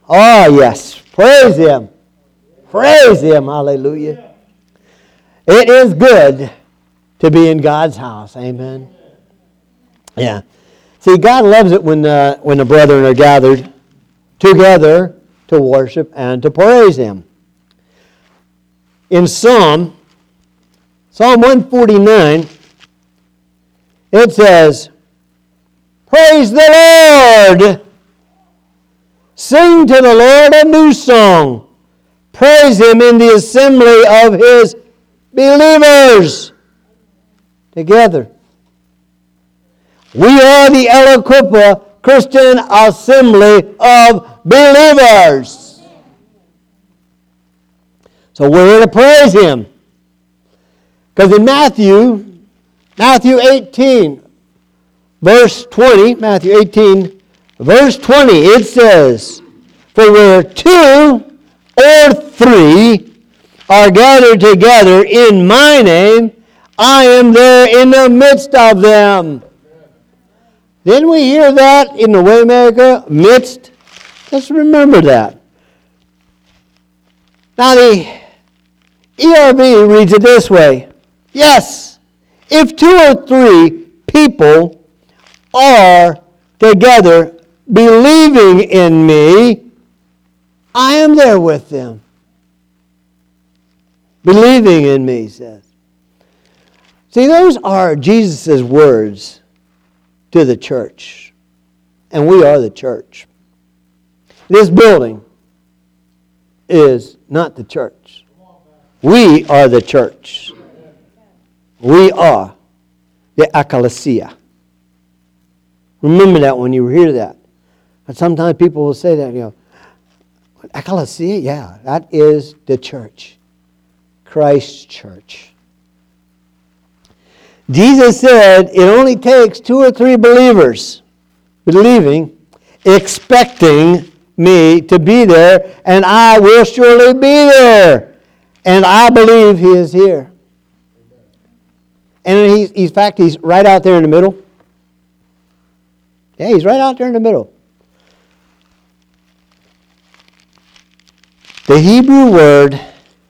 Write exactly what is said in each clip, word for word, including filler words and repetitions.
Oh, yes. Praise Him. Praise Him. Hallelujah. It is good to be in God's house. Amen. Yeah. See, God loves it when, uh, when the brethren are gathered together to worship and to praise Him. In Psalm, Psalm one forty-nine, it says, praise the Lord. Sing to the Lord a new song. Praise Him in the assembly of His believers. Together. We are the Eloquippa Christian Assembly of Believers. So we're here to praise Him. Because in Matthew, Matthew eighteen, verse twenty, Matthew eighteen, verse twenty, it says, for where two or three are gathered together in my name, I am there in the midst of them. Didn't we hear that in the Waymaker? Midst? Let's remember that. Now the E R V reads it this way. Yes, if two or three people are together believing in me, I am there with them. Believing in me, he says. See, those are Jesus' words to the church. And we are the church. This building is not the church. We are the church. We are the ecclesia. Remember that when you hear that. And sometimes people will say that, you know, ecclesia? Yeah, that is the church. Christ's church. Jesus said it only takes two or three believers believing, expecting me to be there, and I will surely be there. And I believe He is here. And he's, in fact, He's right out there in the middle. Yeah, He's right out there in the middle. The Hebrew word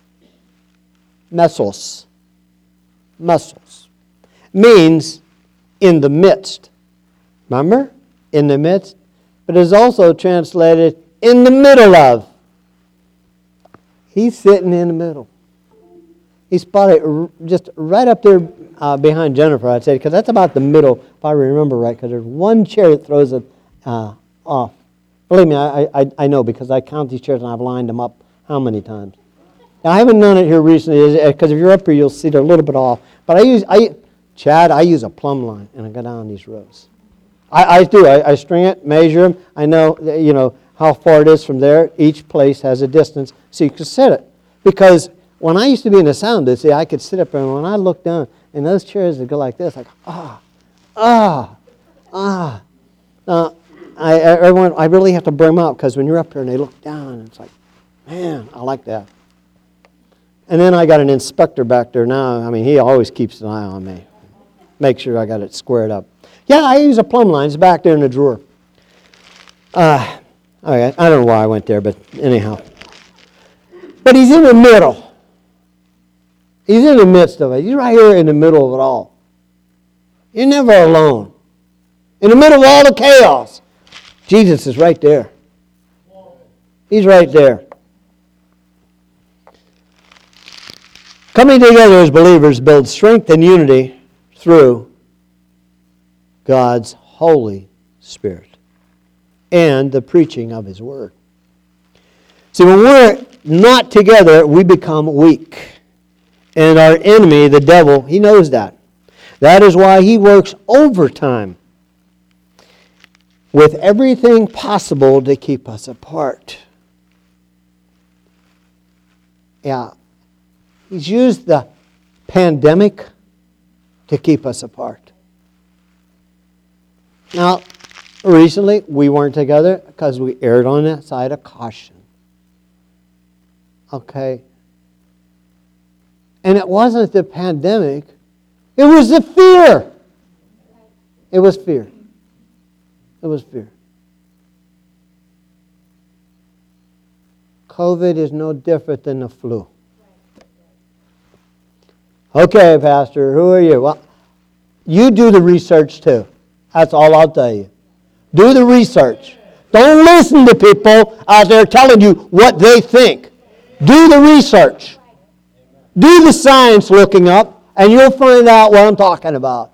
mesos, mesos, means in the midst. Remember? In the midst. But is also translated in the middle of. He's sitting in the middle. He's probably just right up there uh, behind Jennifer, I'd say, because that's about the middle, if I remember right, because there's one chair that throws it uh, off. Believe me, I, I, I know, because I count these chairs and I've lined them up how many times. Now, I haven't done it here recently, because if you're up here, you'll see they're a little bit off. But I use, I, Chad, I use a plumb line, and I go down these rows. I, I do. I, I string it, measure them. I know, you know, how far it is from there. Each place has a distance, so you can set it. Because when I used to be in the sound booth, see, I could sit up there, and when I look down, and those chairs would go like this, like, ah, ah, ah. Now, I, everyone, I really have to bring them up, because when you're up here and they look down, and it's like, man, I like that. And then I got an inspector back there now. I mean, he always keeps an eye on me. Make sure I got it squared up. Yeah, I use a plumb line. It's back there in the drawer. Uh, okay, I don't know why I went there, but anyhow. But He's in the middle. He's in the midst of it. He's right here in the middle of it all. You're never alone. In the middle of all the chaos, Jesus is right there. He's right there. Coming together as believers builds strength and unity through God's Holy Spirit and the preaching of His Word. See, when we're not together, we become weak. And our enemy, the devil, he knows that. That is why he works overtime with everything possible to keep us apart. Yeah. He's used the pandemic to keep us apart. Now, recently, we weren't together because we erred on that side of caution. Okay. And it wasn't the pandemic. It was the fear. It was fear. It was fear. COVID is no different than the flu. Okay, Pastor, who are you? Well, you do the research too. That's all I'll tell you. Do the research. Don't listen to people out there telling you what they think. Do the research. Do the science looking up, and you'll find out what I'm talking about.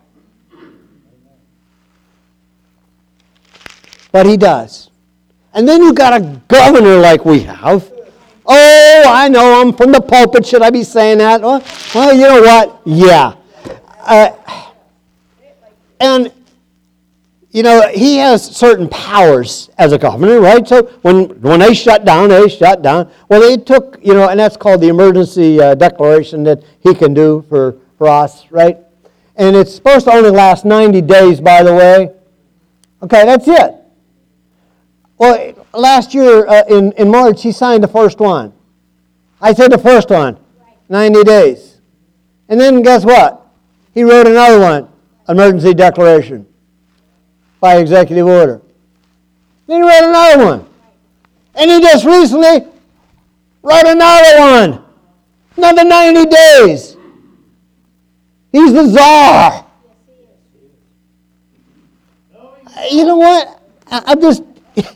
But he does. And then you got a governor like we have. Oh, I know, I'm from the pulpit. Should I be saying that? Well, well you know what? Yeah. Uh, and, you know, he has certain powers as a governor, right? So when, when they shut down, they shut down. Well, they took, you know, and that's called the emergency uh, declaration that he can do for, for us, right? And it's supposed to only last ninety days, by the way. Okay, that's it. Well, last year uh, in, in March, he signed the first one. I said the first one, ninety days. And then guess what? He wrote another one, emergency declaration, by executive order. Then he wrote another one. And he just recently wrote another one. Another ninety days. He's the czar. You know what? I, I'm just...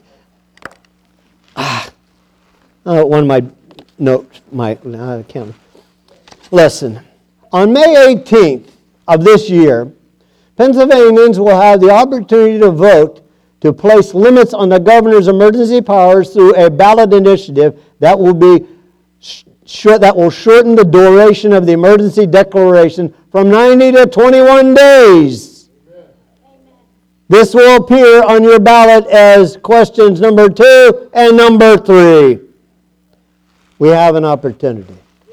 Ah, oh, one of my notes, my, I can't. Listen, on May eighteenth of this year, Pennsylvanians will have the opportunity to vote to place limits on the governor's emergency powers through a ballot initiative that will be short, that will shorten the duration of the emergency declaration from ninety to twenty-one days. This will appear on your ballot as questions number two and number three. We have an opportunity.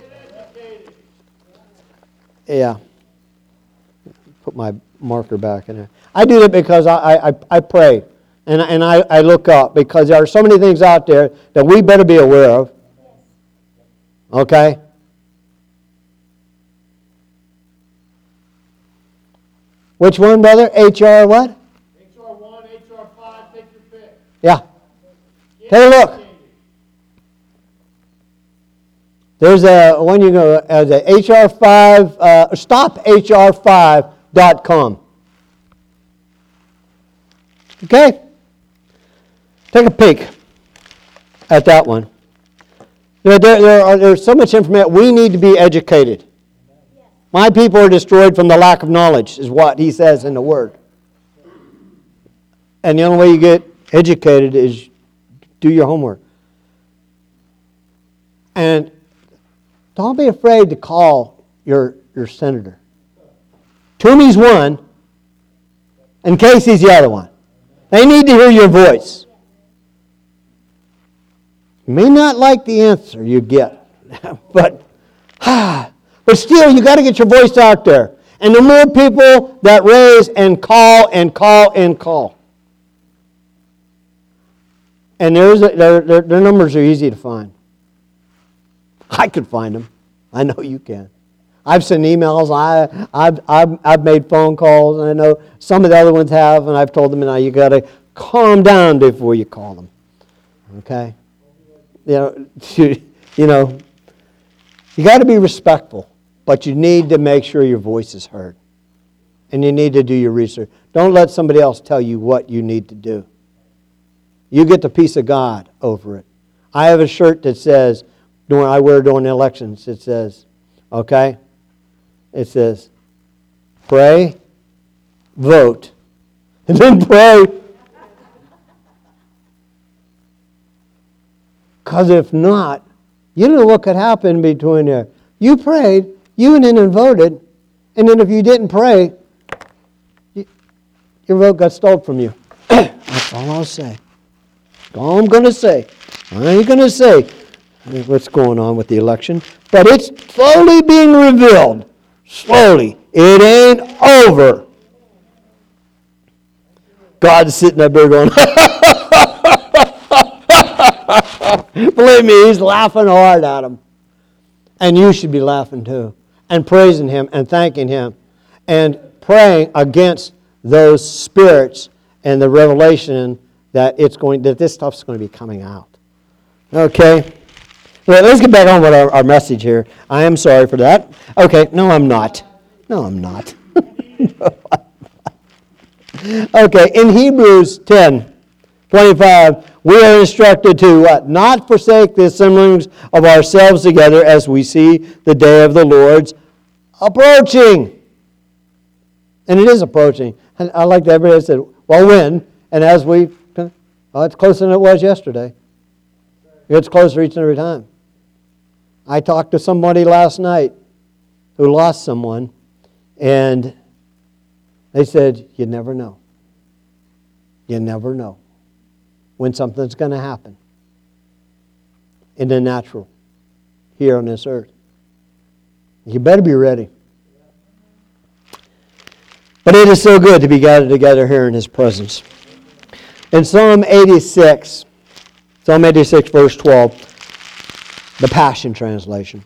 Yeah. Put my marker back in there. I do that because I, I, I pray and, and I, I look up because there are so many things out there that we better be aware of. Okay? Which one, brother? H R what? Yeah. Take a look. There's a one you go as a H R five, uh, stop H R five dot com. Okay? Take a peek at that one. There, there, there are, there's so much information. We need to be educated. My people are destroyed from the lack of knowledge, is what he says in the Word. And the only way you get educated is do your homework. And don't be afraid to call your, your senator. Toomey's one, and Casey's the other one. They need to hear your voice. You may not like the answer you get, but ah, but still you got to get your voice out there. And the more people that raise and call and call and call. And there's a, their, their, their numbers are easy to find. I could find them. I know you can. I've sent emails. I, I've, I've, I've made phone calls. And I know some of the other ones have. And I've told them, now you got to calm down before you call them. Okay? You know, you, you know, you got to be respectful. But you need to make sure your voice is heard. And you need to do your research. Don't let somebody else tell you what you need to do. You get the peace of God over it. I have a shirt that says, during, I wear during the elections, it says, okay? It says, pray, vote, and then pray. Because if not, you don't know what could happen between there. You prayed, you went in and voted, and then if you didn't pray, you, your vote got stolen from you. That's all I'll say. All I'm going to say. I ain't going to say what's going on with the election, but it's slowly being revealed. Slowly. It ain't over. God's sitting up there going, believe me, he's laughing hard at him. And you should be laughing too. And praising him and thanking him. And praying against those spirits and the revelation that it's going that this stuff's going to be coming out. Okay? Well, let's get back on with our, our message here. I am sorry for that. Okay, no, I'm not. No, I'm not. Okay, in Hebrews ten twenty-five, we are instructed to what? Not forsake the assemblings of ourselves together as we see the day of the Lord's approaching. And it is approaching. And I like that everybody said, well, when? And as we, well, it's closer than it was yesterday. It's closer each and every time. I talked to somebody last night who lost someone, and they said, you never know. You never know when something's going to happen in the natural here on this earth. You better be ready. But it is so good to be gathered together here in His presence. In Psalm eighty-six, Psalm eighty-six, verse twelve, the Passion Translation.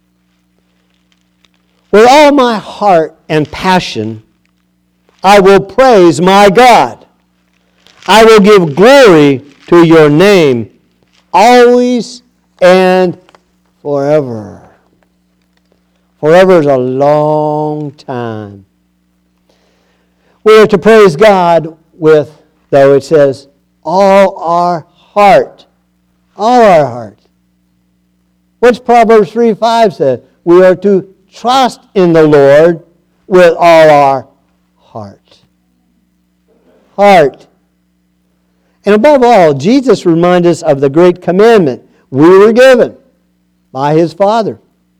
With all my heart and passion, I will praise my God. I will give glory to your name, always and forever. Forever is a long time. We are to praise God with, though it says, all our heart. All our heart. What's Proverbs three five said? We are to trust in the Lord with all our heart. Heart. And above all, Jesus reminds us of the great commandment we were given by His Father.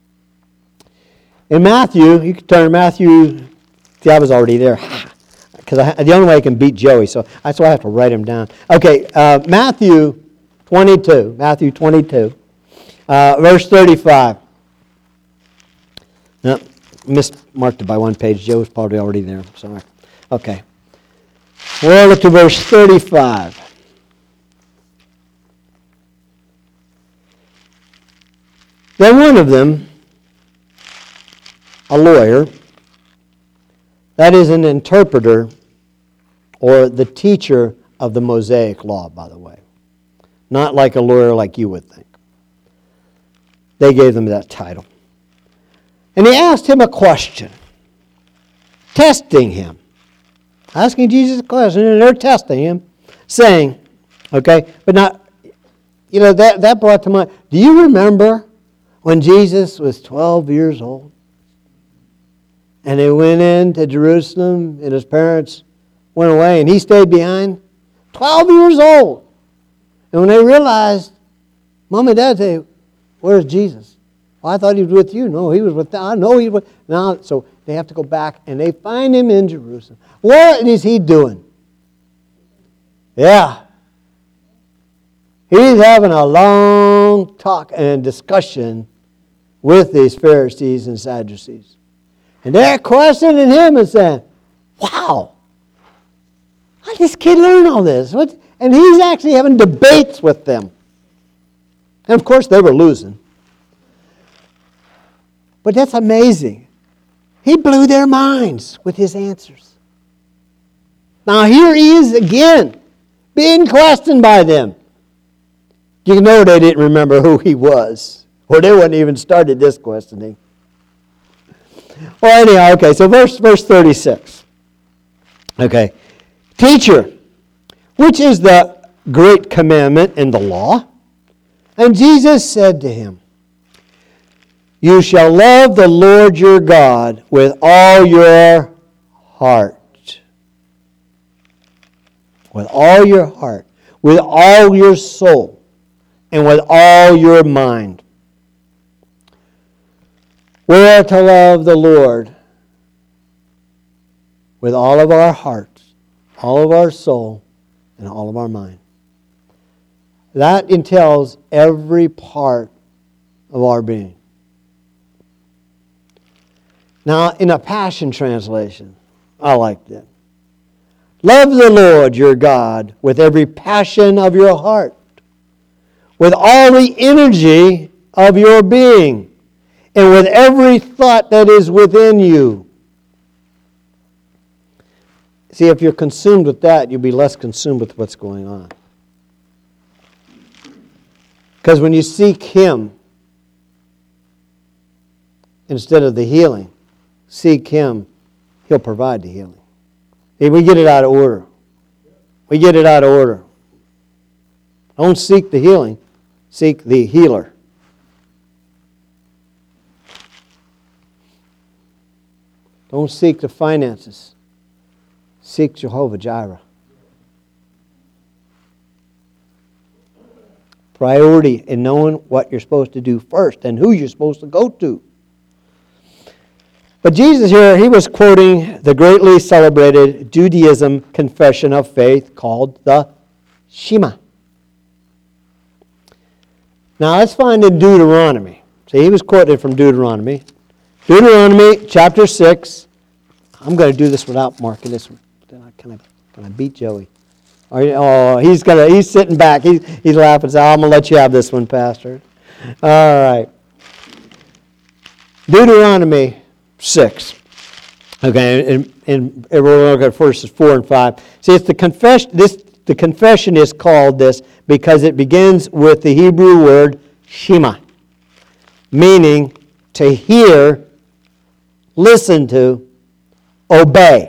In Matthew, you can turn to Matthew, see, I was already there. Because the only way I can beat Joey, so that's why I have to write him down. Okay, uh, Matthew twenty-two. Matthew twenty-two, uh, verse thirty-five. No, mismarked it by one page. Joe's probably already there. Sorry. Okay. We'll look to verse thirty-five. Then one of them, a lawyer, that is an interpreter or the teacher of the Mosaic Law, by the way. Not like a lawyer like you would think. They gave them that title. And he asked him a question, testing him. Asking Jesus a question, and they're testing him, saying, okay, but not, you know, that, that brought to mind, do you remember when Jesus was twelve years old? And they went into Jerusalem, and his parents went away, and he stayed behind. Twelve years old. And when they realized, Mom and Dad say, where's Jesus? Well, I thought he was with you. No, he was with them. I know he was. Now, so they have to go back, and they find him in Jerusalem. What is he doing? Yeah. He's having a long talk and discussion with these Pharisees and Sadducees. And they're questioning him and saying, wow, how did this kid learn all this? What? And he's actually having debates with them. And of course they were losing. But that's amazing. He blew their minds with his answers. Now here he is again, being questioned by them. You know they didn't remember who he was. Or they wouldn't even started this questioning. Well, anyhow, okay, so verse, verse thirty-six. Okay. Teacher, which is the great commandment in the law? And Jesus said to him, you shall love the Lord your God with all your heart. With all your heart. With all your soul. And with all your mind. We are to love the Lord with all of our hearts, all of our soul, and all of our mind. That entails every part of our being. Now, in a Passion Translation, I like that. Love the Lord your God with every passion of your heart, with all the energy of your being, and with every thought that is within you. See, if you're consumed with that, you'll be less consumed with what's going on. Because when you seek Him, instead of the healing. Seek Him. He'll provide the healing. Hey, we get it out of order. We get it out of order. Don't seek the healing. Seek the healer. Don't seek the finances. Seek Jehovah Jireh. Priority in knowing what you're supposed to do first and who you're supposed to go to. But Jesus here, He was quoting the greatly celebrated Judaism confession of faith called the Shema. Now let's find in Deuteronomy. See, He was quoted from Deuteronomy. Deuteronomy chapter six. I'm going to do this without marking this one. Can I, can I beat Joey? Oh, he's gonna. He's sitting back. He's he's laughing. So I'm gonna let you have this one, Pastor. All right. Deuteronomy six. Okay, and, and we'll look at verses four and five. See, it's the confession. This the confession is called this because it begins with the Hebrew word Shema, meaning to hear, listen to, obey.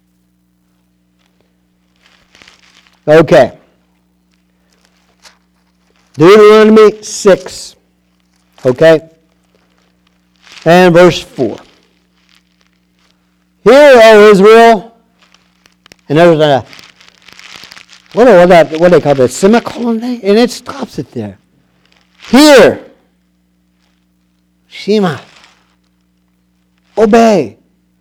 Okay. Deuteronomy six. Okay. And verse four. Hear, O Israel. And there's a, what do, what that, what do they call it, a semicolon there? And it stops it there. Hear. Shema. Obey.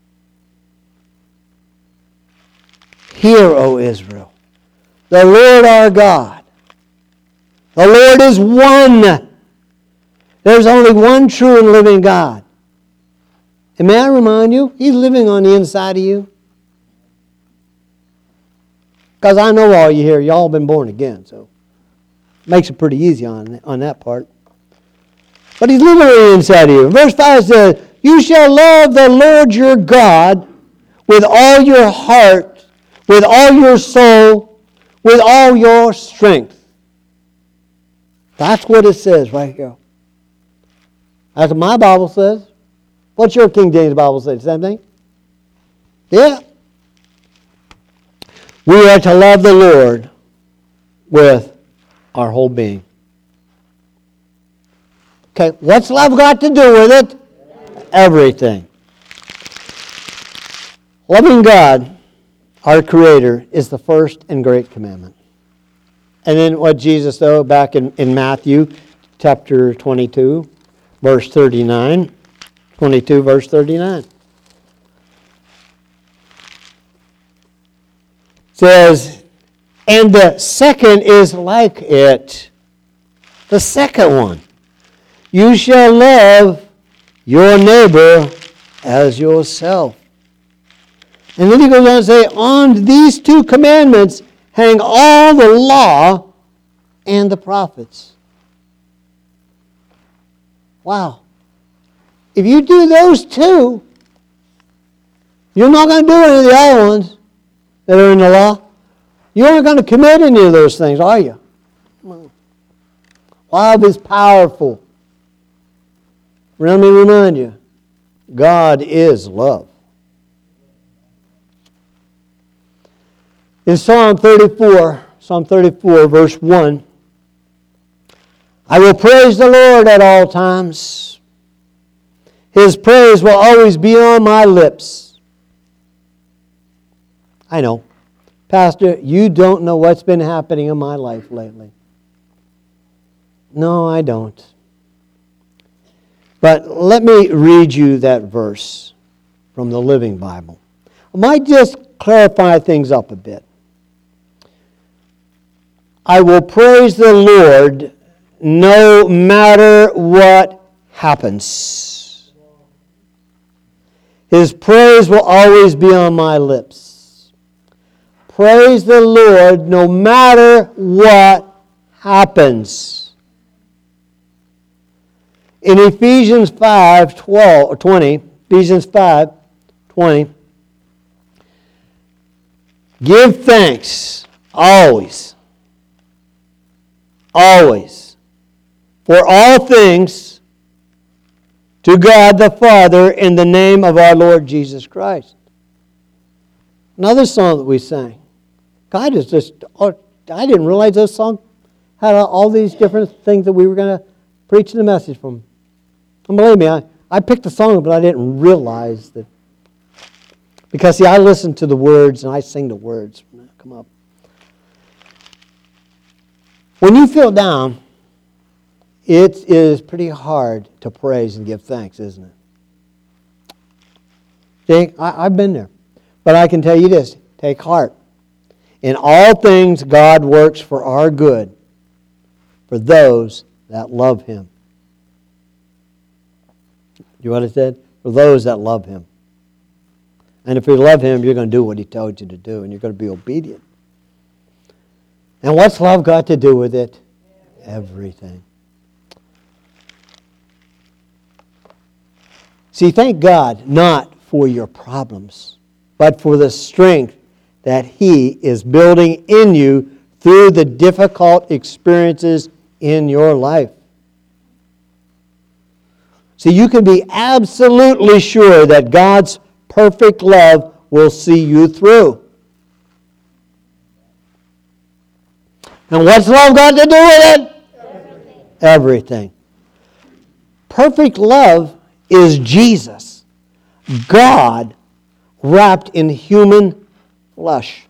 Hear, O Israel. The Lord our God. The Lord is one. There's only one true and living God. And may I remind you, He's living on the inside of you. Because I know all you here, y'all been born again, so it makes it pretty easy on, on that part. But He's living on the inside of you. Verse five says, you shall love the Lord your God with all your heart, with all your soul, with all your strength. That's what it says right here. That's what my Bible says. What's your King James Bible say? Same thing? Yeah. We are to love the Lord with our whole being. Okay, what's love got to do with it? Everything. Loving God, our Creator, is the first and great commandment. And then what Jesus, though, back in, in Matthew chapter twenty-two, verse thirty-nine. twenty-two, verse thirty-nine. Says, and the second is like it. The second one. You shall love your neighbor as yourself. And then he goes on to say, on these two commandments hang all the law and the prophets. Wow. If you do those two, you're not going to do any of the other ones that are in the law. You aren't going to commit any of those things, are you? Love is powerful. Let me remind you, God is love. In Psalm thirty-four, Psalm thirty-four, verse one, I will praise the Lord at all times. His praise will always be on my lips. I know. Pastor, you don't know what's been happening in my life lately. No, I don't. But let me read you that verse from the Living Bible. I might just clarify things up a bit. I will praise the Lord no matter what happens. His praise will always be on my lips. Praise the Lord no matter what happens. In Ephesians five, twelve, or twenty, Ephesians five, twenty, give thanks always, always, for all things to God the Father in the name of our Lord Jesus Christ. Another song that we sang. God is just, oh, I didn't realize those songs had all these different things that we were going to preach the message from. And believe me, I, I picked the song, but I didn't realize that. Because, see, I listen to the words and I sing the words when they come up. When you feel down, it is pretty hard to praise and give thanks, isn't it? See, I, I've been there. But I can tell you this, take heart. In all things, God works for our good, for those that love Him. You know what I said? For those that love Him. And if you love Him, you're going to do what He told you to do, and you're going to be obedient. And what's love got to do with it? Everything. See, thank God not for your problems, but for the strength that He is building in you through the difficult experiences in your life. See, you can be absolutely sure that God's perfect love will see you through. And what's love got to do with it? Everything. Everything. Perfect love is Jesus, God wrapped in human flesh.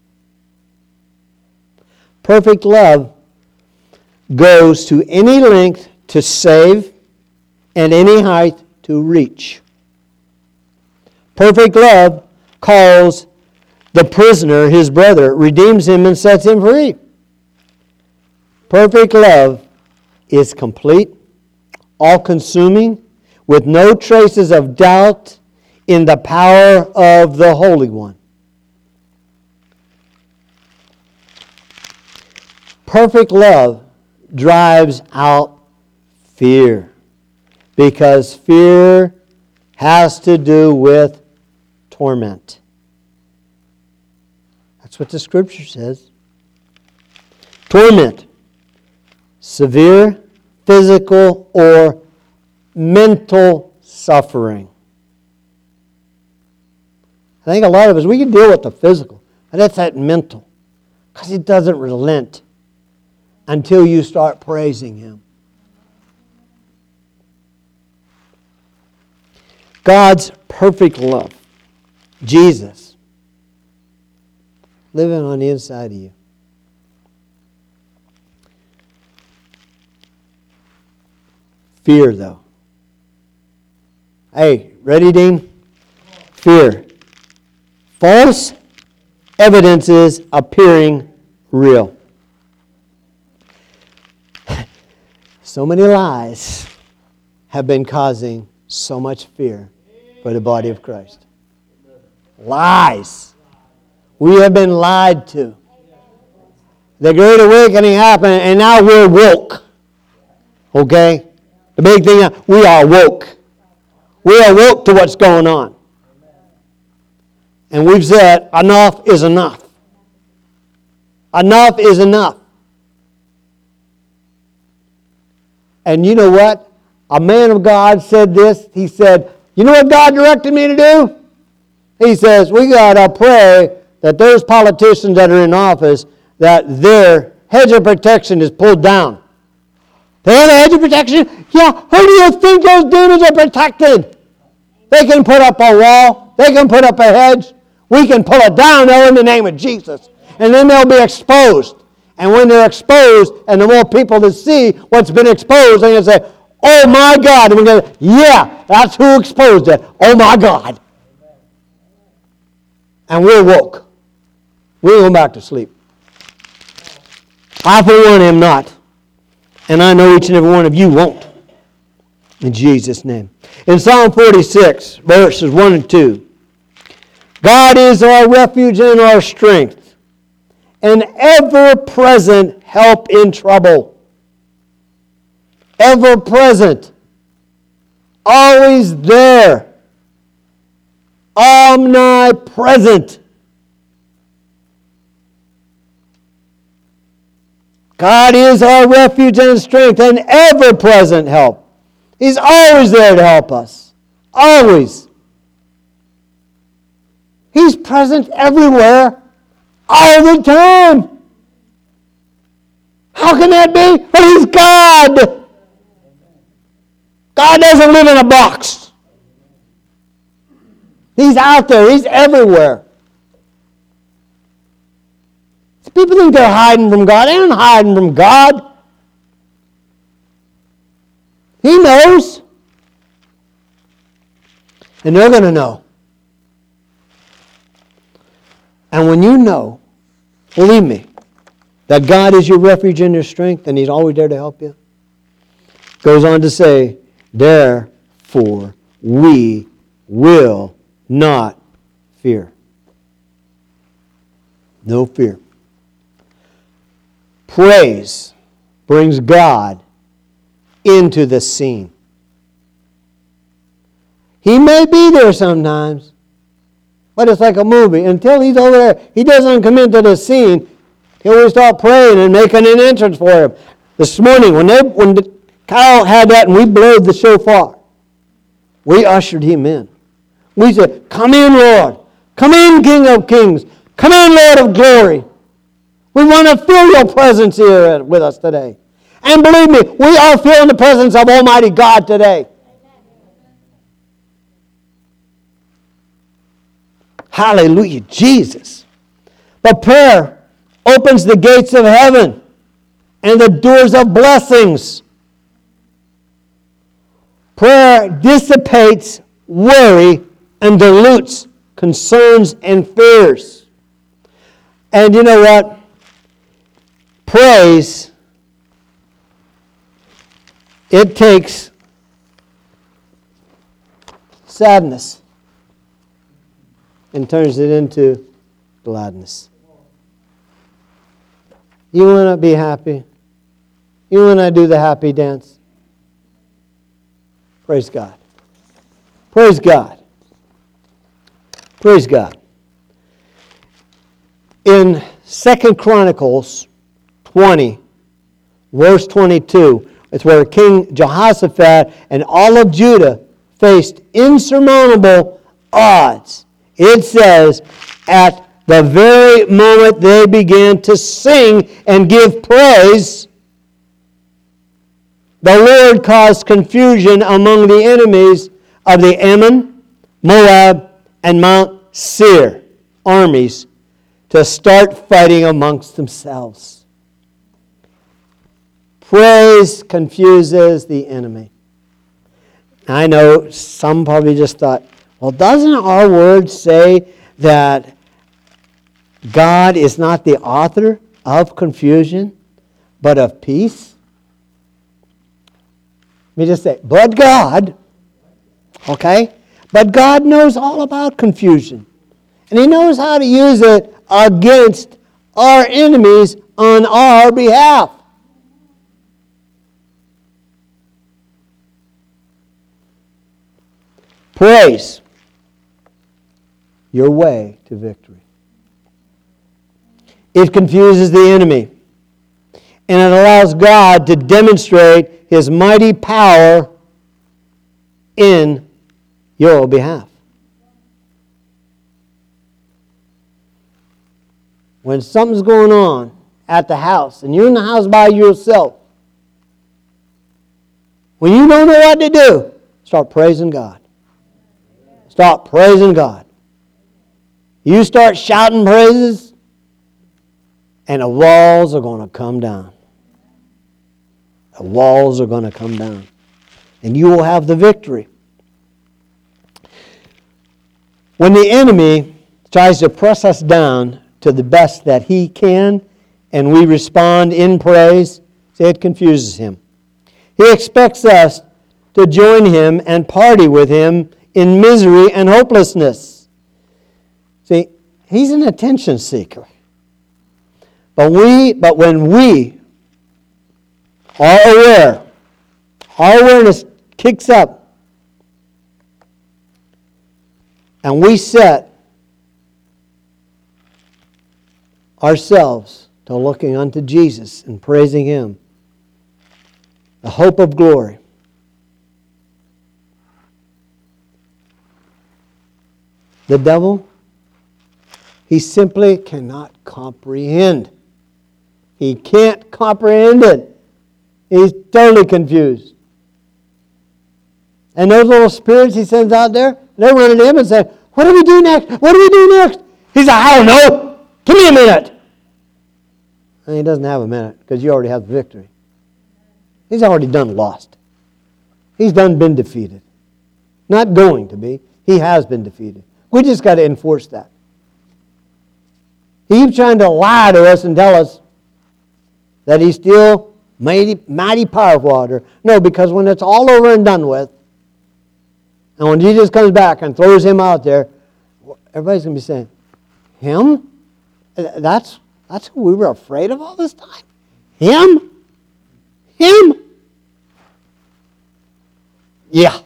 Perfect love goes to any length to save and any height to reach. Perfect love calls the prisoner his brother, redeems him, and sets him free. Perfect love is complete, all-consuming, with no traces of doubt in the power of the Holy One. Perfect love drives out fear, because fear has to do with torment. That's what the Scripture says. Torment. Severe physical or mental suffering. I think a lot of us, we can deal with the physical, but that's that mental. Because it doesn't relent until you start praising Him. God's perfect love, Jesus, living on the inside of you. Fear, though. Hey, ready, Dean? Fear. False evidences appearing real. So many lies have been causing so much fear for the body of Christ. Lies. We have been lied to. The Great Awakening happened, and now we're woke. Okay? The big thing is, we are woke. We are woke to what's going on. And we've said, enough is enough. Enough is enough. And you know what? A man of God said this. He said, you know what God directed me to do? He says, we got to pray that those politicians that are in office, that their hedge of protection is pulled down. They have a hedge of protection? Yeah, who do you think those demons are protected? They can put up a wall. They can put up a hedge. We can pull it down now in the name of Jesus. And then they'll be exposed. And when they're exposed, and the more people that see what's been exposed, they're going to say, oh my God. And we're going to say, yeah, that's who exposed it. Oh my God. And we're woke. We're going back to sleep. I, for one, am not. And I know each and every one of you won't. In Jesus' name. In Psalm forty-six, verses one and two, God is our refuge and our strength, an ever-present help in trouble. Ever-present. Always there. Omnipresent. God is our refuge and strength, an ever-present help He's always there to help us. Always. He's present everywhere, all the time. How can that be? But He's God. God doesn't live in a box. He's out there. He's everywhere. People think they're hiding from God. They aren't hiding from God. He knows. And they're going to know. And when you know, believe me, that God is your refuge and your strength, and He's always there to help you. Goes on to say, therefore we will not fear. No fear. Praise brings God into the scene. He may be there sometimes, but it's like a movie. Until He's over there, He doesn't come into the scene. He'll we start praying and making an entrance for Him. This morning, when they, when the, Kyle had that and we blowed the shofar, we ushered Him in. We said, come in, Lord. Come in, King of Kings. Come in, Lord of Glory. We want to feel Your presence here with us today. And believe me, we are feeling the presence of Almighty God today. Hallelujah, Jesus. But prayer opens the gates of heaven and the doors of blessings. Prayer dissipates worry and dilutes concerns and fears. And you know what? Praise, it takes sadness and turns it into gladness. You want to be happy? You want to do the happy dance? Praise God. Praise God. Praise God. In Second Chronicles twenty, verse twenty-two, it's where King Jehoshaphat and all of Judah faced insurmountable odds. It says, at the very moment they began to sing and give praise, the Lord caused confusion among the enemies of the Ammon, Moab, and Mount Seir armies to start fighting amongst themselves. Praise confuses the enemy. I know some probably just thought, well, doesn't our word say that God is not the author of confusion, but of peace? Let me just say, but God, okay? But God knows all about confusion. And He knows how to use it against our enemies on our behalf. Praise your way to victory. It confuses the enemy. And it allows God to demonstrate His mighty power in your behalf. When something's going on at the house and you're in the house by yourself, when you don't know what to do, start praising God. Start praising God. You start shouting praises, and the walls are going to come down. The walls are going to come down. And you will have the victory. When the enemy tries to press us down to the best that he can, and we respond in praise, it confuses him. He expects us to join him and party with him in misery and hopelessness. See, he's an attention seeker. But we, but when we are aware, our awareness kicks up, and we set ourselves to looking unto Jesus and praising Him, the hope of glory, The devil, he simply cannot comprehend. He can't comprehend it. He's totally confused. And those little spirits he sends out there, they're running to him and saying, what do we do next? What do we do next? He's like, I don't know. Give me a minute. And he doesn't have a minute because you already have the victory. He's already done lost. He's done been defeated. Not going to be. He has been defeated. We just got to enforce that. He keeps trying to lie to us and tell us that he's still mighty, mighty powerful out there. No, because when it's all over and done with, and when Jesus comes back and throws him out there, everybody's going to be saying, him? That's, that's who we were afraid of all this time? Him? Him? Yeah.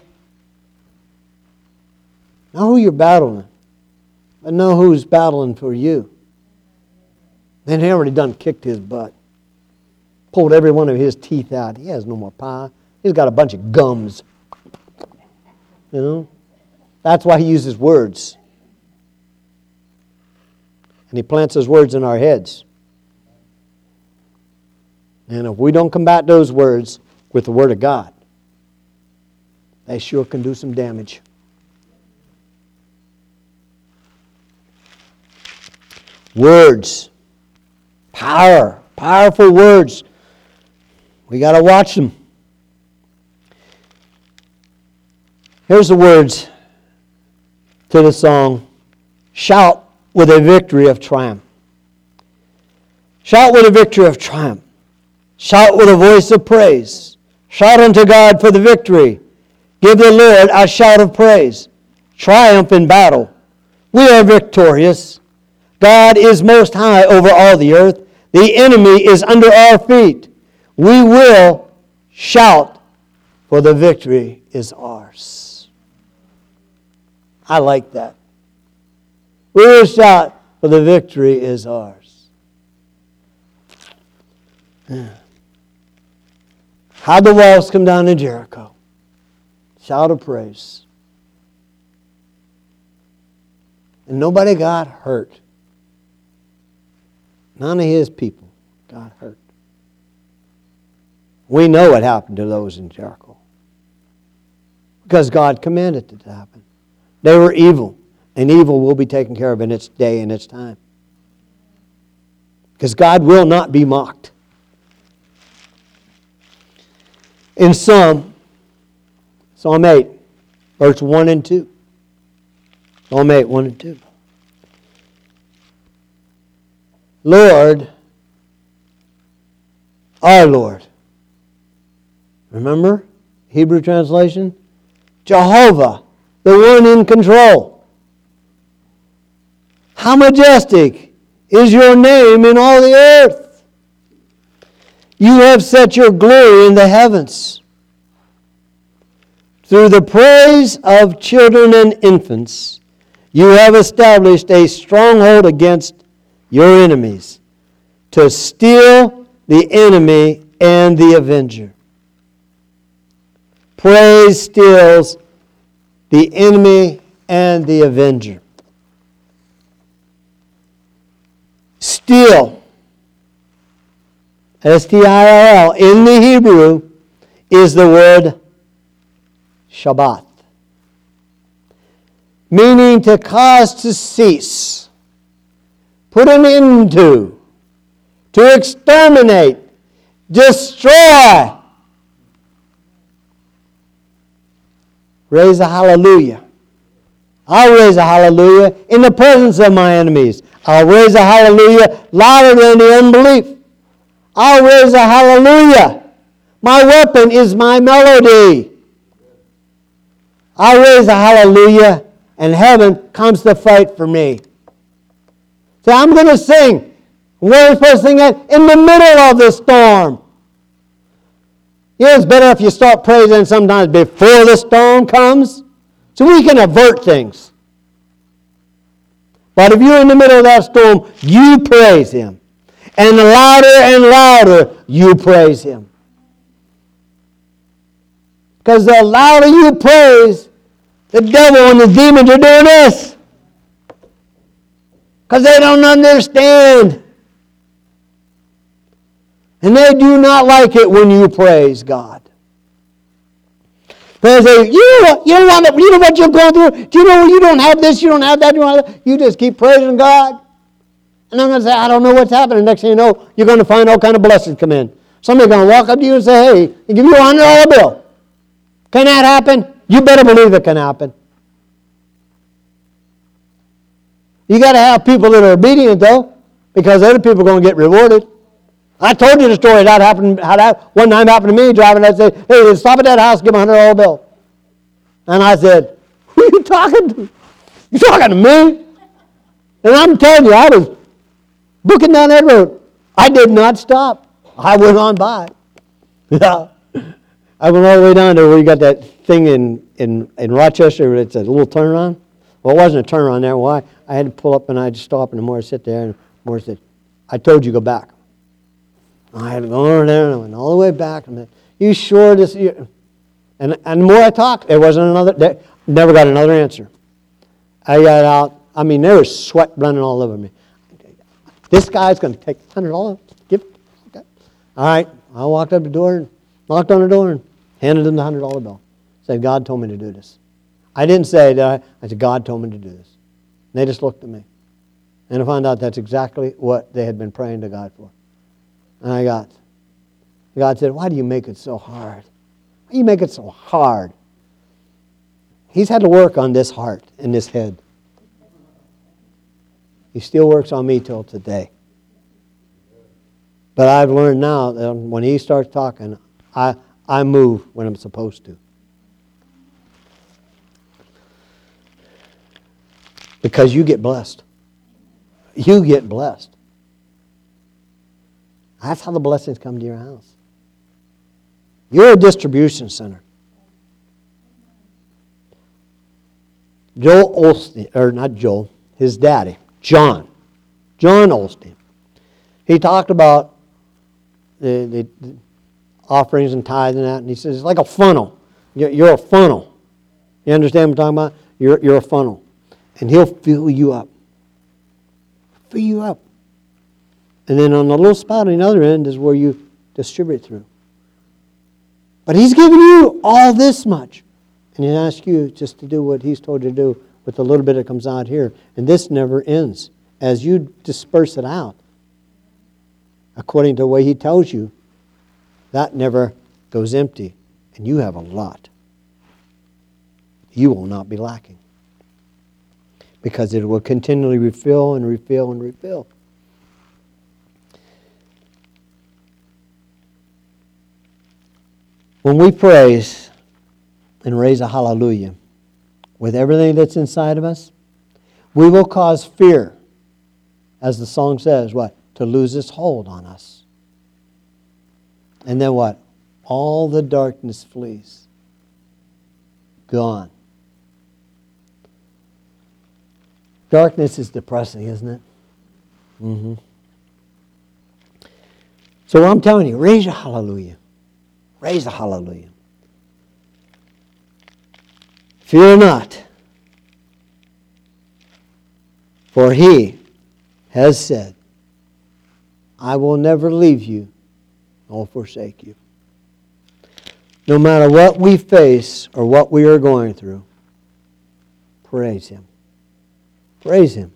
Know who you're battling, but know who's battling for you. Then he already done kicked his butt. Pulled every one of his teeth out. He has no more pie. He's got a bunch of gums. You know? That's why he uses words. And he plants his words in our heads. And if we don't combat those words with the Word of God, they sure can do some damage. Words. Power. Powerful words. We got to watch them. Here's the words to the song, Shout with a victory of triumph. Shout with a victory of triumph. Shout with a voice of praise. Shout unto God for the victory. Give the Lord a shout of praise. Triumph in battle. We are victorious. God is most high over all the earth. The enemy is under our feet. We will shout, for the victory is ours. I like that. We will shout, for the victory is ours. Yeah. How'd the walls come down in Jericho? Shout of praise. And nobody got hurt. None of his people got hurt. We know what happened to those in Jericho. Because God commanded it to happen. They were evil. And evil will be taken care of in its day and its time. Because God will not be mocked. In Psalm, Psalm eight, verse one and two. Psalm eight, one and two. Lord, our Lord. Remember? Hebrew translation? Jehovah, the one in control. How majestic is your name in all the earth. You have set your glory in the heavens. Through the praise of children and infants, you have established a stronghold against your enemies, to steal the enemy and the avenger. Praise steals the enemy and the avenger. Steal, S T I R L, in the Hebrew is the word Shabbat, meaning to cause to cease, put an end to, to exterminate, destroy. Raise a hallelujah. I'll raise a hallelujah in the presence of my enemies. I'll raise a hallelujah louder than the unbelief. I'll raise a hallelujah. My weapon is my melody. I'll raise a hallelujah and heaven comes to fight for me. So I'm going to sing. Where are we supposed to sing it? In the middle of the storm. Yeah, it's better if you start praising sometimes before the storm comes, so we can avert things. But if you're in the middle of that storm, you praise Him. And louder and louder, you praise Him. Because the louder you praise, the devil and the demons are doing this. Because they don't understand. And they do not like it when you praise God. They say, you know what, you know what, you know what you're going through? Do you know you don't have this, you don't have that, you don't have that? You just keep praising God. And I'm going to say, I don't know what's happening. Next thing you know, you're going to find all kind of blessings come in. Somebody's going to walk up to you and say, hey, and give you a one hundred dollar bill. Can that happen? You better believe it can happen. You got to have people that are obedient, though, because other people are going to get rewarded. I told you the story. That happened. How that one time happened to me driving. I said, "Hey, stop at that house. Give me a hundred dollar bill." And I said, "Who are you talking to? You talking to me?" And I'm telling you, I was booking down that road. I did not stop. I went on by. Yeah, I went all the way down to where you got that thing in in in Rochester. Where it's a little turnaround. Well, it wasn't a turnaround there. Why? I had to pull up and I had to stop, and the more I sit there, and the more I said, "I told you go back." I had to go over there and I went all the way back. And I said, you sure this? You? And and the more I talked, there wasn't another. There, never got another answer. I got out. I mean, there was sweat running all over me. This guy's going to take one hundred dollars. Give it. Okay. All right. I walked up the door and knocked on the door and handed him the one hundred dollar bill. Said, God told me to do this. I didn't say that. I, I said, God told me to do this. And they just looked at me. And I found out that's exactly what they had been praying to God for. And I got, God said, why do you make it so hard? Why do you make it so hard? He's had to work on this heart and this head. He still works on me till today. But I've learned now that when he starts talking, I, I move when I'm supposed to. Because you get blessed. You get blessed. That's how the blessings come to your house. You're a distribution center. Joel Osteen, or not Joel, his daddy, John. John Osteen. He talked about the, the, the offerings and tithes and that, and he says it's like a funnel. You're, you're a funnel. You understand what I'm talking about? You're, you're a funnel. And he'll fill you up. Fill you up. And then on the little spout on the other end is where you distribute through. But he's given you all this much. And he asks you just to do what he's told you to do with the little bit that comes out here. And this never ends. As you disperse it out, according to the way he tells you, that never goes empty. And you have a lot. You will not be lacking. Because it will continually refill and refill and refill. When we praise and raise a hallelujah with everything that's inside of us, we will cause fear, as the song says, what? To lose its hold on us. And then what? All the darkness flees. Gone. Darkness is depressing, isn't it? Mm-hmm. So I'm telling you, raise your hallelujah. Raise a hallelujah. Fear not, for he has said, I will never leave you nor forsake you. No matter what we face or what we are going through, praise him. Praise him.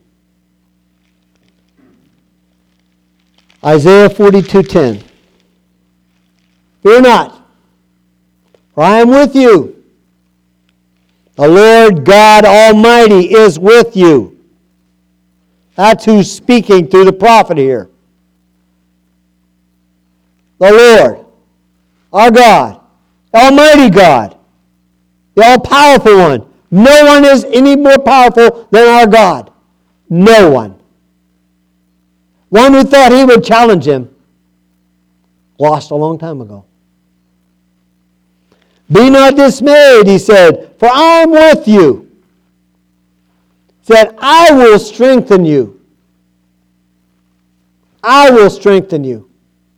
Isaiah forty-two ten. Fear not, for I am with you. The Lord God Almighty is with you. That's who's speaking through the prophet here. The Lord, our God, Almighty God, the all-powerful one. No one is any more powerful than our God. No one. One who thought he would challenge him lost a long time ago. Be not dismayed, he said, for I am with you. He said, I will strengthen you. I will strengthen you.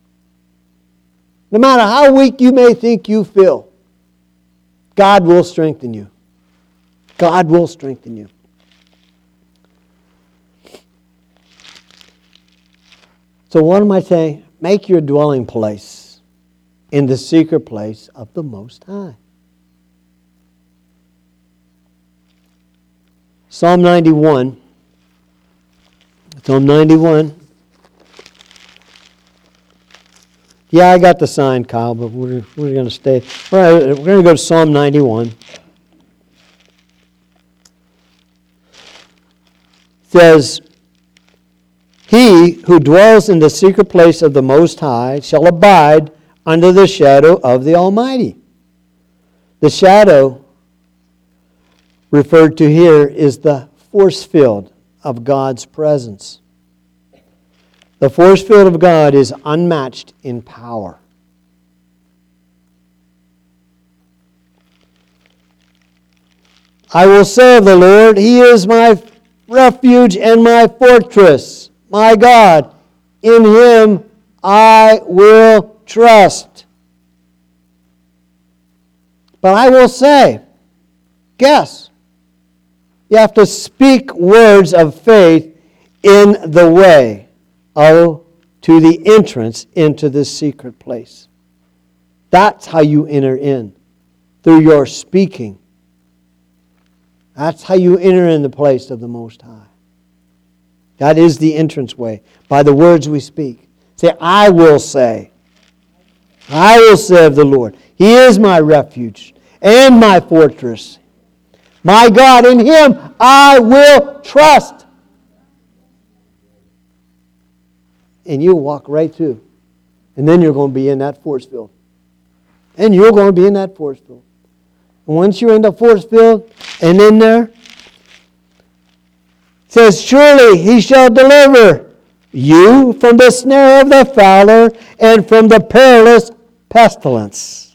No matter how weak you may think you feel, God will strengthen you. God will strengthen you. So what am I saying? Make your dwelling place in the secret place of the Most High. Psalm ninety-one. Psalm ninety-one. Yeah, I got the sign, Kyle, but we're, we're going to stay. All right, we're going to go to Psalm ninety-one. It says, He who dwells in the secret place of the Most High shall abide under the shadow of the Almighty. The shadow referred to here is the force field of God's presence. The force field of God is unmatched in power. I will say of the Lord, He is my refuge and my fortress, my God. In Him I will trust. But I will say, guess, you have to speak words of faith in the way oh, to the entrance into this secret place. That's how you enter in, through your speaking. That's how you enter in the place of the Most High. That is the entranceway, by the words we speak. Say, I will say. I will say of the Lord, He is my refuge and my fortress. My God, in Him I will trust. And you'll walk right through. And then you're going to be in that force field. And you're going to be in that force field. And once you're in the force field and in there, it says, Surely He shall deliver you from the snare of the fowler and from the perilous pestilence.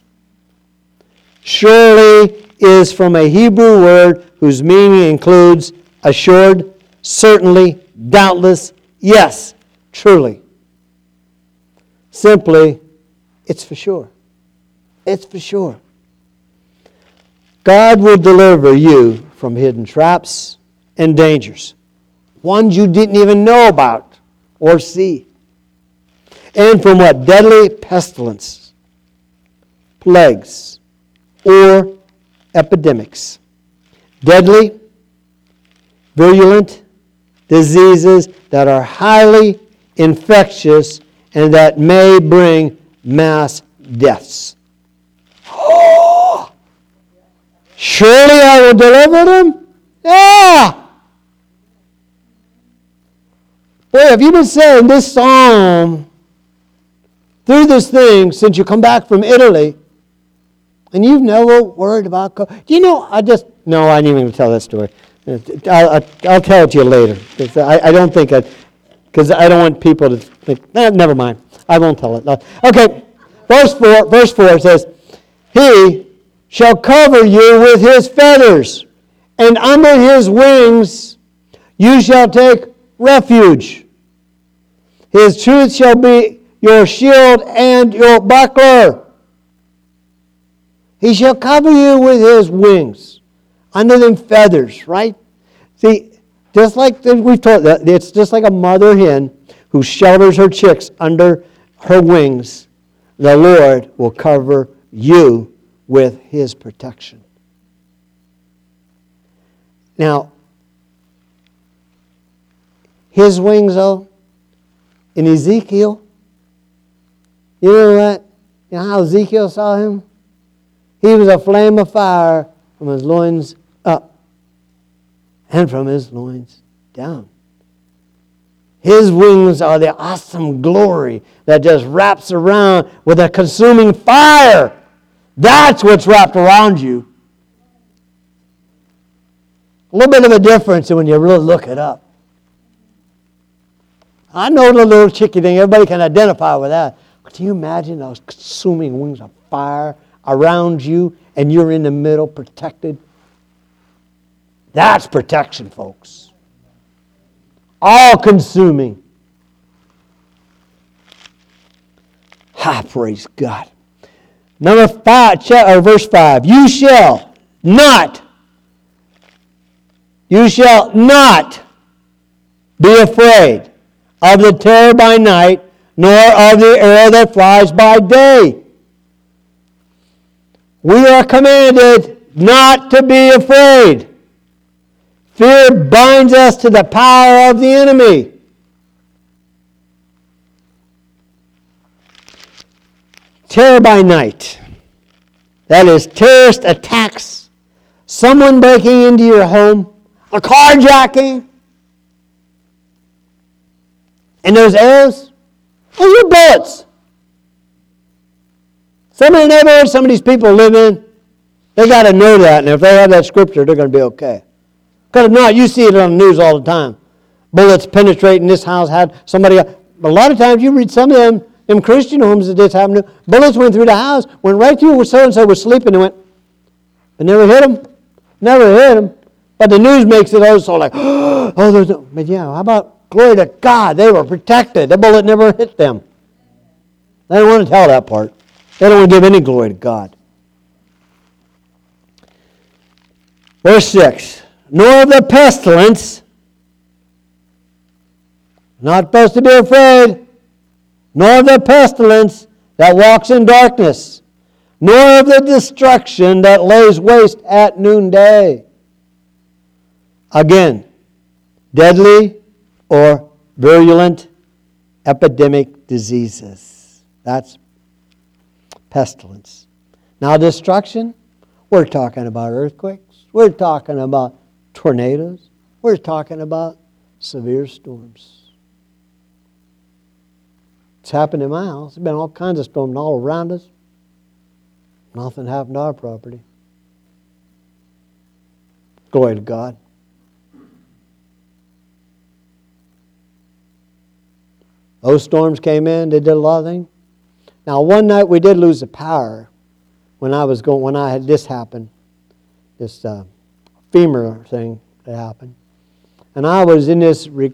Surely is from a Hebrew word whose meaning includes assured, certainly, doubtless, yes, truly. Simply, it's for sure. It's for sure. God will deliver you from hidden traps and dangers, ones you didn't even know about or see. And from what? Deadly pestilence, plagues, or epidemics. Deadly, virulent diseases that are highly infectious and that may bring mass deaths. Oh! Surely I will deliver them? Yeah! Boy, have you been saying this psalm through this thing since you come back from Italy, and you've never worried about COVID? Do you know, I just, no, I didn't even tell that story. I'll, I'll, I'll tell it to you later. I, I don't think I, because I don't want people to think, eh, never mind. I won't tell it. No. Okay, verse four, verse four says, He shall cover you with His feathers, and under His wings you shall take refuge. His truth shall be your shield and your buckler. He shall cover you with His wings, under them feathers, right? See, just like we've taught, it's just like a mother hen who shelters her chicks under her wings. The Lord will cover you with His protection. Now, His wings, though, in Ezekiel, you know what? You know how Ezekiel saw him? He was a flame of fire from his loins up and from his loins down. His wings are the awesome glory that just wraps around with a consuming fire. That's what's wrapped around you. A little bit of a difference when you really look it up. I know the little chicky thing. Everybody can identify with that. But can you imagine those consuming wings of fire around you and you're in the middle protected? That's protection, folks. All consuming. Ah, praise God. Number five, or verse five. You shall not, you shall not be afraid of the terror by night, nor of the arrow that flies by day. We are commanded not to be afraid. Fear binds us to the power of the enemy. Terror by night. That is terrorist attacks. Someone breaking into your home. A carjacking. And those arrows. Those are bullets. Some of the neighborhoods some of these people live in, they got to know that. And if they have that scripture, they're going to be okay. Because if not, you see it on the news all the time. Bullets penetrating this house. Had somebody. A lot of times you read some of them, them Christian homes that this happened to. Bullets went through the house, went right through where so-and-so was sleeping and went, but never hit them. Never hit them. But the news makes it also like, oh, there's no. But yeah, how about glory to God? They were protected. The bullet never hit them. They don't want to tell that part. They don't want to give any glory to God. Verse six. Nor of the pestilence. Not supposed to be afraid. Nor of the pestilence that walks in darkness. Nor of the destruction that lays waste at noonday. Again, deadly or virulent epidemic diseases. That's pestilence. Now destruction, we're talking about earthquakes. We're talking about tornadoes. We're talking about severe storms. It's happened in my house. There's been all kinds of storms all around us. Nothing happened to our property. Glory to God. Those storms came in, they did a lot of things. Now one night we did lose the power when I was going, when I had this happen, this uh, femur thing that happened. And I was in this re-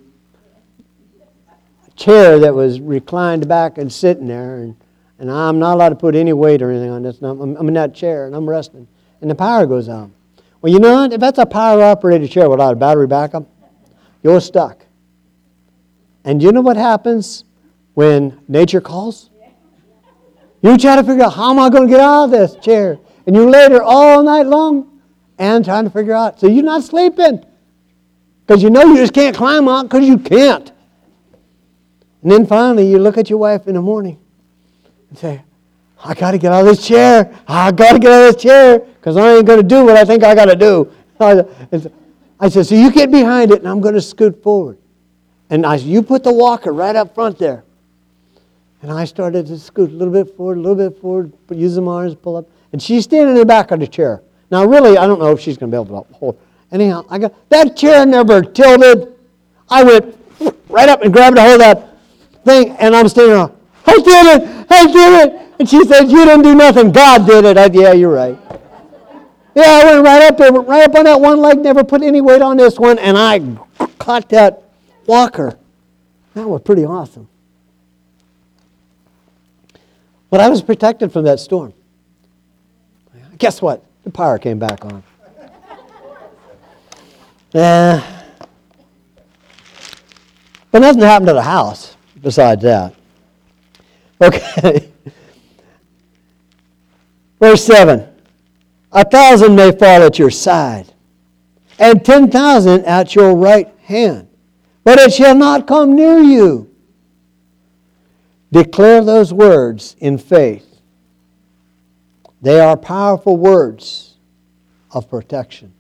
chair that was reclined back and sitting there, and, and I'm not allowed to put any weight or anything on this. I'm, I'm in that chair and I'm resting, and the power goes out. Well, you know what? If that's a power-operated chair without a battery backup, you're stuck. And you know what happens when nature calls? You try to figure out, how am I going to get out of this chair? And you lay there all night long and trying to figure out. So you're not sleeping. Because you know you just can't climb out because you can't. And then finally you look at your wife in the morning and say, I got to get out of this chair. I got to get out of this chair because I ain't going to do what I think I got to do. I said, so you get behind it and I'm going to scoot forward. And I said, you put the walker right up front there. And I started to scoot a little bit forward, a little bit forward, use my arms, pull up. And she's standing in the back of the chair. Now really, I don't know if she's going to be able to hold. Anyhow, I got, that chair never tilted. I went right up and grabbed a hold of that thing, and I'm standing there, I did it, I did it. And she said, you didn't do nothing, God did it. I said, yeah, you're right. Yeah, I went right up there, right up on that one leg, never put any weight on this one, and I caught that walker. That was pretty awesome. But I was protected from that storm. Guess what? The power came back on. Yeah. But nothing happened to the house besides that. Okay. Verse seven. A thousand may fall at your side, and ten thousand at your right hand, but it shall not come near you. Declare those words in faith. They are powerful words of protection.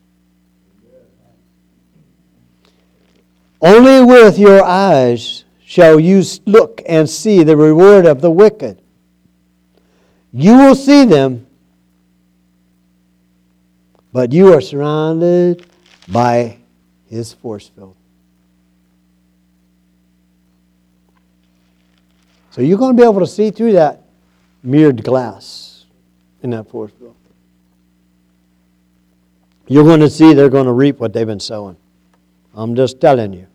Only with your eyes shall you look and see the reward of the wicked. You will see them, but you are surrounded by His force field. So you're going to be able to see through that mirrored glass in that force field. You're going to see they're going to reap what they've been sowing. I'm just telling you.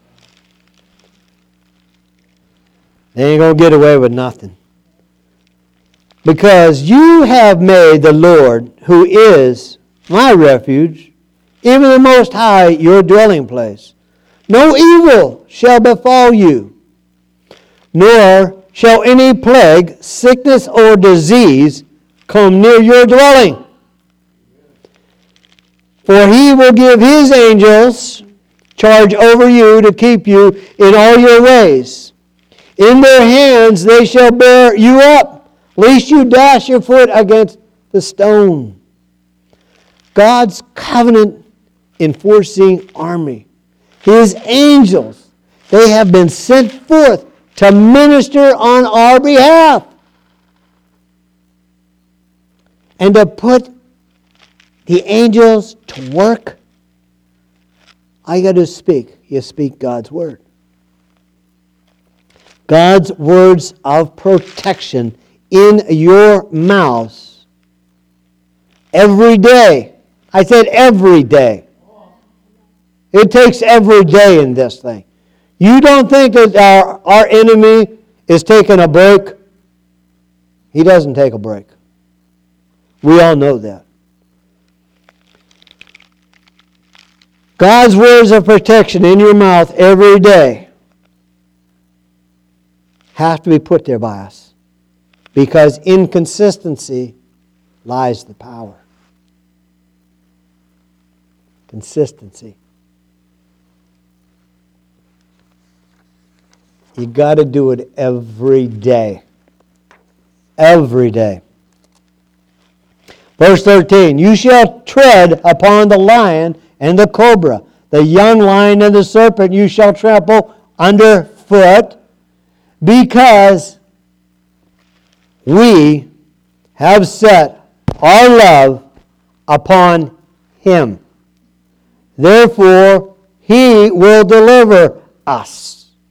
They ain't going to get away with nothing. Because you have made the Lord, who is my refuge, even the Most High, your dwelling place. No evil shall befall you, nor shall any plague, sickness, or disease come near your dwelling. For he will give his angels charge over you to keep you in all your ways. In their hands they shall bear you up, lest you dash your foot against the stone. God's covenant enforcing army, his angels, they have been sent forth to minister on our behalf and to put the angels to work. All you got to do is speak. You speak God's word. God's words of protection in your mouths every day. I said every day. It takes every day in this thing. You don't think that our, our enemy is taking a break? He doesn't take a break. We all know that. God's words of protection in your mouth every day have to be put there by us, because in consistency lies the power. Consistency. You got to do it every day. Every day. Verse thirteen, you shall tread upon the lion and the cobra, the young lion and the serpent you shall trample underfoot, because we have set our love upon him. Therefore, he will deliver us.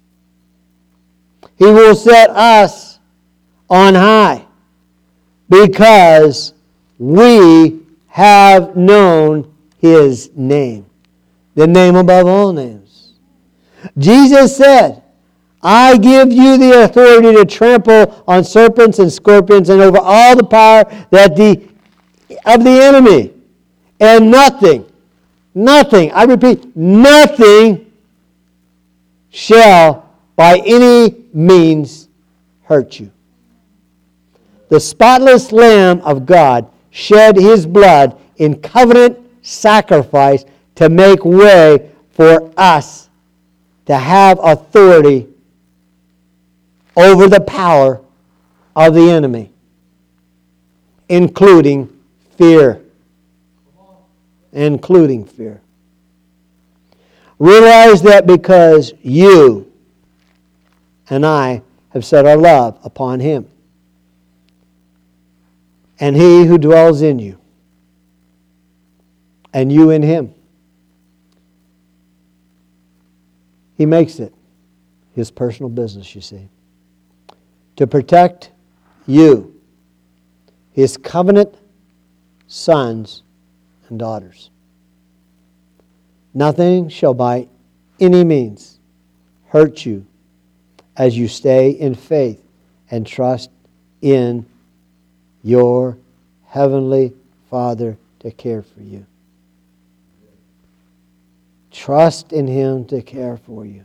He will set us on high, because we have known his name, the name above all names. Jesus said, I give you the authority to trample on serpents and scorpions and over all the power that the of the enemy. And nothing, nothing, I repeat, nothing shall by any means hurt you. The spotless Lamb of God shed his blood in covenant sacrifice to make way for us to have authority over the power of the enemy, including fear. Including fear. Realize that because you and I have set our love upon him, and he who dwells in you, and you in him, he makes it his personal business, you see, to protect you, his covenant sons and daughters. Nothing shall by any means hurt you as you stay in faith and trust in your heavenly Father to care for you. Trust in him to care for you.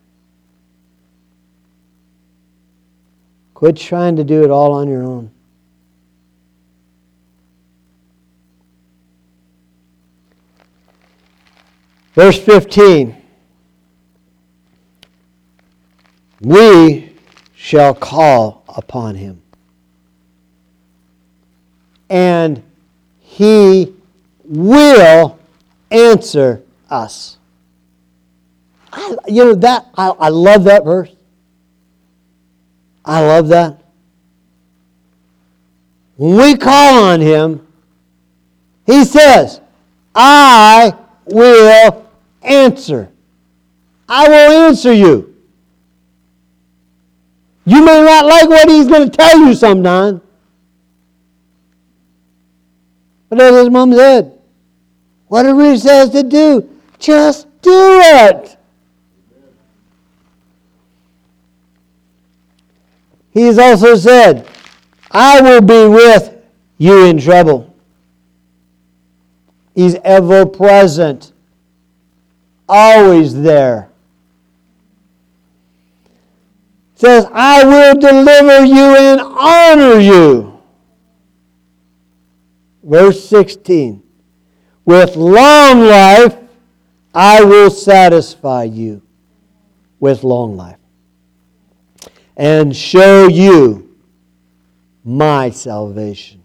Quit trying to do it all on your own. Verse fifteen. We shall call upon him, and he will answer us. I, you know that I, I love that verse. I love that. When we call on him, he says, I will answer. I will answer you. You may not like what he's going to tell you sometime. But as his mom said, whatever he says to do, just do it. He has also said, I will be with you in trouble. He's ever present, always there. says, I will deliver you and honor you. Verse sixteen. With long life, I will satisfy you with long life and show you my salvation.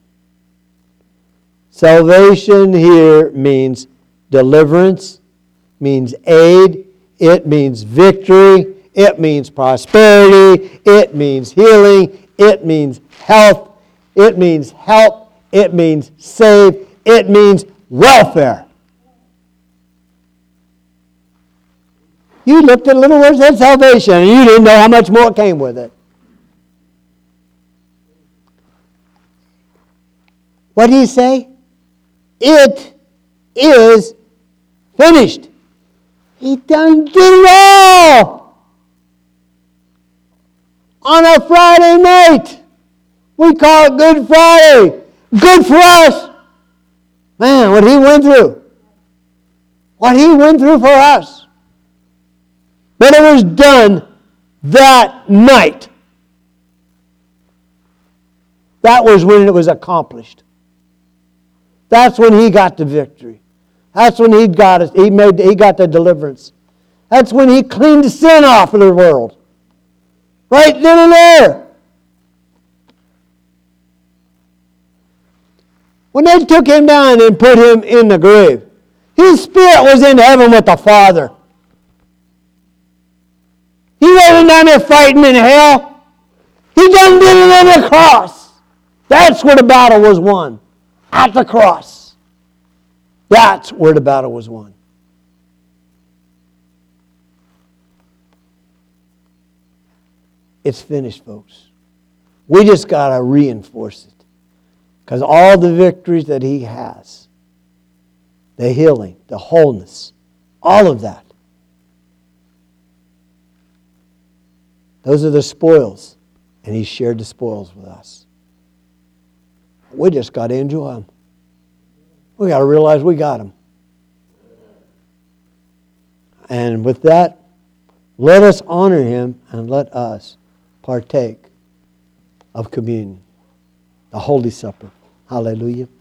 Salvation here means deliverance, means aid, it means victory, it means prosperity, it means healing, it means health, it means help, it means save, it means welfare. You looked at a little words that said salvation and you didn't know how much more came with it. What did he say? It is finished. He done did it all. On a Friday night. We call it Good Friday. Good for us. Man, what he went through. What he went through for us. But it was done that night. That was when it was accomplished. That's when he got the victory. That's when he got it. He made. He got the deliverance. That's when he cleaned the sin off of the world. Right then and there. When they took him down and put him in the grave, his spirit was in heaven with the Father. He wasn't down there fighting in hell. He done did it on the cross. That's where the battle was won. At the cross. That's where the battle was won. It's finished, folks. We just got to reinforce it. Because all the victories that he has, the healing, the wholeness, all of that, those are the spoils. And he shared the spoils with us. We just got to enjoy them. We got to realize we got them. And with that, let us honor him and let us partake of communion, the Holy Supper. Hallelujah.